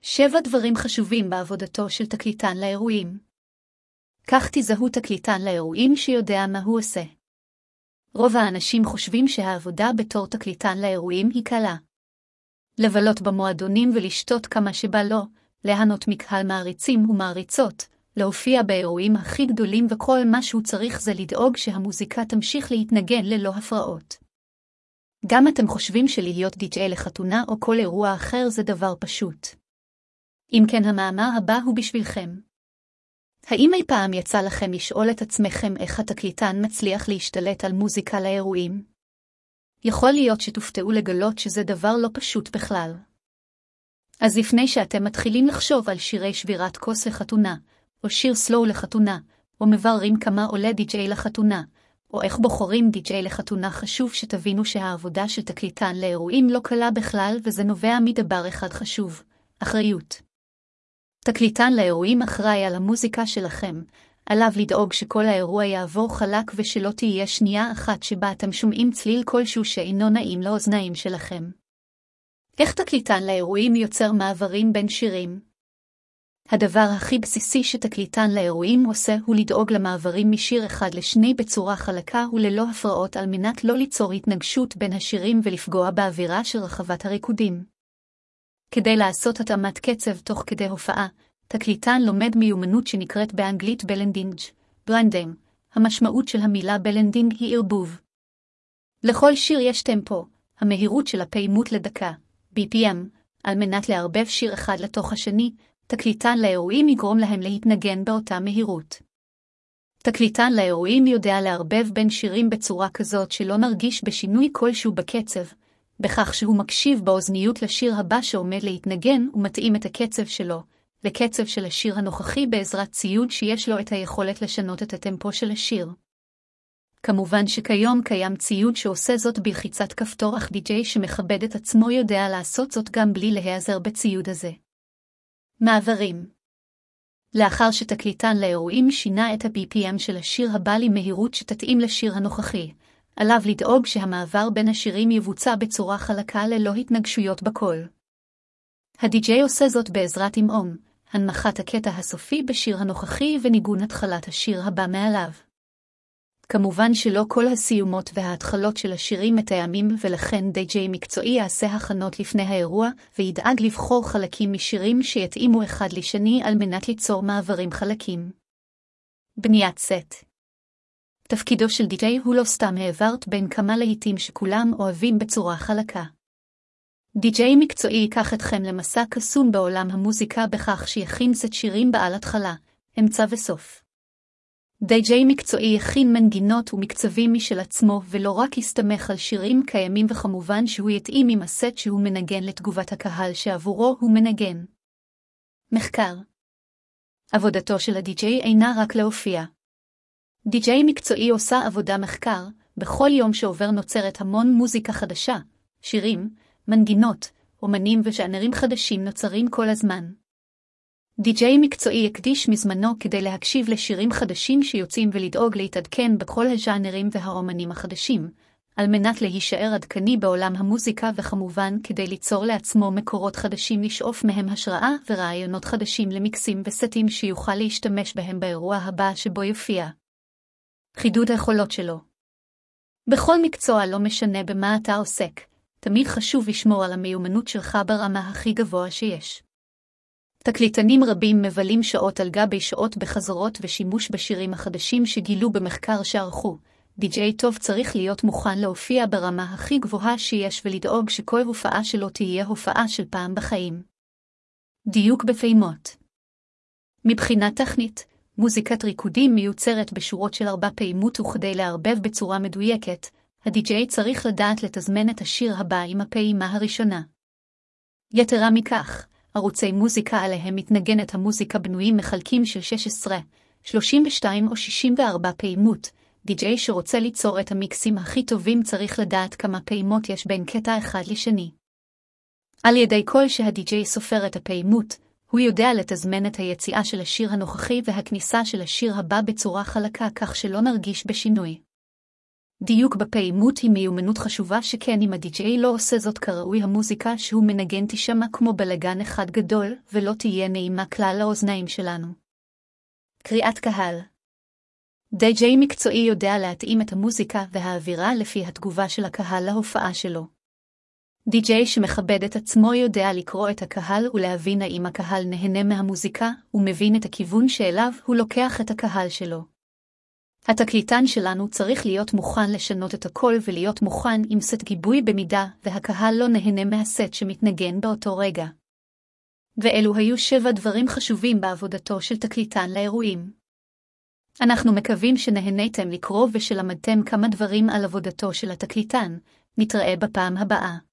7 דברים חשובים בעבודתו של תקליטן לאירועים. כך תזהו תקליטן לאירועים שיודע מה הוא עושה. רוב האנשים חושבים שהעבודה בתור תקליטן לאירועים היא קלה. לבלות במועדונים ולשתות כמה שבא לו, ליהנות מקהל מעריצים ומעריצות, להופיע באירועים הכי גדולים וכל מה שהוא צריך זה לדאוג שהמוזיקה תמשיך להתנגן ללא הפרעות. גם אתם חושבים שלהיות די-ג'יי לחתונה או כל אירוע אחר זה דבר פשוט. אם כן, המאמר הבא הוא בשבילכם. האם אי פעם יצא לכם לשאול את עצמכם איך התקליטן מצליח להשתלט על מוזיקה לאירועים? יכול להיות שתופתעו לגלות שזה דבר לא פשוט בכלל. אז לפני שאתם מתחילים לחשוב על שירי שבירת כוס לחתונה, או שיר סלואו לחתונה, או מבררים כמה עולה די-ג'יי לחתונה, או איך בוחרים די-ג'יי לחתונה, חשוב שתבינו שהעבודה של תקליטן לאירועים לא קלה בכלל, וזה נובע מדבר אחד חשוב, אחריות. תקליטן לאירועים אחראי על המוזיקה שלכם, עליו לדאוג שכל האירוע יעבור חלק ושלא תהיה שנייה אחת שבה אתם שומעים צליל כלשהו שאינו נעים לאוזניים שלכם. איך תקליטן לאירועים יוצר מעברים בין שירים? הדבר הכי בסיסי שתקליטן לאירועים עושה הוא לדאוג למעברים משיר אחד לשני בצורה חלקה וללא הפרעות על מנת לא ליצור התנגשות בין השירים ולפגוע באווירה של רחבת הריקודים. כדי לעשות התאמת קצב תוך כדי הופעה, תקליטן לומד מיומנות שנקראת באנגלית בלנדינג, ברנדינג. המשמעות של המילה בלנדינג היא ערבוב. לכל שיר יש טמפו, המהירות של הפעימות לדקה, BPM, על מנת לערבב שיר אחד לתוך השני, תקליטן לאירועים יגרום להם להתנגן באותה מהירות. תקליטן לאירועים יודע לערבב בין שירים בצורה כזאת שלא נרגיש בשינוי כלשהו בקצב, בכך שהוא מקשיב באוזניות לשיר הבא שעומד להתנגן ומתאים את הקצב שלו, לקצב של השיר הנוכחי בעזרת ציוד שיש לו את היכולת לשנות את הטמפו של השיר. כמובן שכיום קיים ציוד שעושה זאת בלחיצת כפתור, אך די-ג'יי שמכבד את עצמו יודע לעשות זאת גם בלי להיעזר בציוד הזה. מעברים. לאחר שתקליטן לאירועים שינה את ה-BPM של השיר הבא למהירות שתתאים לשיר הנוכחי, עליו לדאוג שהמעבר בין השירים יבוצע בצורה חלקה ללא התנגשויות בקול. הדי-ג'יי עושה זאת בעזרת אימום, הנמכת הקטע הסופי בשיר הנוכחי וניגון התחלת השיר הבא מעליו. כמובן שלא כל הסיומות וההתחלות של השירים מתאמים, ולכן די-ג'יי מקצועי יעשה הכנות לפני האירוע וידאג לבחור חלקים משירים שיתאימו אחד לשני על מנת ליצור מעברים חלקים. בניית סט. תפקידו של די-ג'יי הוא לא סתם העברת בין כמה להיטים שכולם אוהבים בצורה חלקה. די-ג'יי מקצועי ייקח אתכם למסע קסום בעולם המוזיקה בכך שיכין סט שירים בעל התחלה, אמצע וסוף. די-ג'יי מקצועי יכין מנגינות ומקצבים משל עצמו ולא רק יסתמך על שירים קיימים, וכמובן שהוא יתאים עם הסט שהוא מנגן לתגובת הקהל שעבורו הוא מנגן. מחקר. עבודתו של הדי-ג'יי אינה רק להופיע. די-ג'יי מקצועי עושה עבודה מחקר, בכל יום שעובר נוצרת המון מוזיקה חדשה, שירים, מנגינות, אומנים וז'אנרים חדשים נוצרים כל הזמן. די-ג'יי מקצועי יקדיש מזמנו כדי להקשיב לשירים חדשים שיוצאים ולדאוג להתעדכן בכל הז'אנרים והאומנים החדשים, על מנת להישאר עדכני בעולם המוזיקה, וכמובן כדי ליצור לעצמו מקורות חדשים לשאוף מהם השראה ורעיונות חדשים למיקסים וסטים שיוכל להשתמש בהם באירוע הבא שבו יופיע. חידוד היכולות שלו. בכל מקצוע, לא משנה במה אתה עוסק, תמיד חשוב לשמור על המיומנות שלך ברמה הכי גבוה שיש. תקליטנים רבים מבלים שעות על גבי שעות בחזרות ושימוש בשירים החדשים שגילו במחקר שערכו. די-ג'יי טוב צריך להיות מוכן להופיע ברמה הכי גבוהה שיש ולדאוג שכל הופעה שלו תהיה הופעה של פעם בחיים. דיוק בפעימות. מבחינה טכנית, מוזיקת ריקודים מיוצרת בשורות של 4 פעימות, וכדי לערבב בצורה מדויקת, הדי-ג'יי צריך לדעת לתזמן את השיר הבא עם הפעימה הראשונה. יתרה מכך, ערוצי מוזיקה עליהם מתנגנת המוזיקה בנויים מחלקים של 16, 32 או 64 פעימות. די-ג'יי שרוצה ליצור את המיקסים הכי טובים צריך לדעת כמה פעימות יש בין קטע אחד לשני. על ידי כל שהדי-ג'יי סופר את הפעימות, הוא יודע לתזמן את היציאה של השיר הנוכחי והכניסה של השיר הבא בצורה חלקה כך שלא נרגיש בשינוי. דיוק בפעימות היא מיומנות חשובה, שכן אם הדי-ג'יי לא עושה זאת כראוי, המוזיקה שהוא מנגן תשמע כמו בלגן אחד גדול, ולא תהיה נעימה כלל לאוזניים שלנו. קריאת קהל. די-ג'יי מקצועי יודע להתאים את המוזיקה והאווירה לפי התגובה של הקהל להופעה שלו. די-ג'יי שמכבד את עצמו יודע לקרוא את הקהל ולהבין האם הקהל נהנה מהמוזיקה, ומבין את הכיוון שאליו הוא לוקח את הקהל שלו. התקליטן שלנו צריך להיות מוכן לשנות את הכל ולהיות מוכן עם סט גיבוי במידה והקהל לא נהנה מהסט שמתנגן באותו רגע. ואלו היו 7 דברים חשובים בעבודתו של תקליטן לאירועים. אנחנו מקווים שנהניתם לקרוא ושלמדתם כמה דברים על עבודתו של התקליטן. נתראה בפעם הבאה.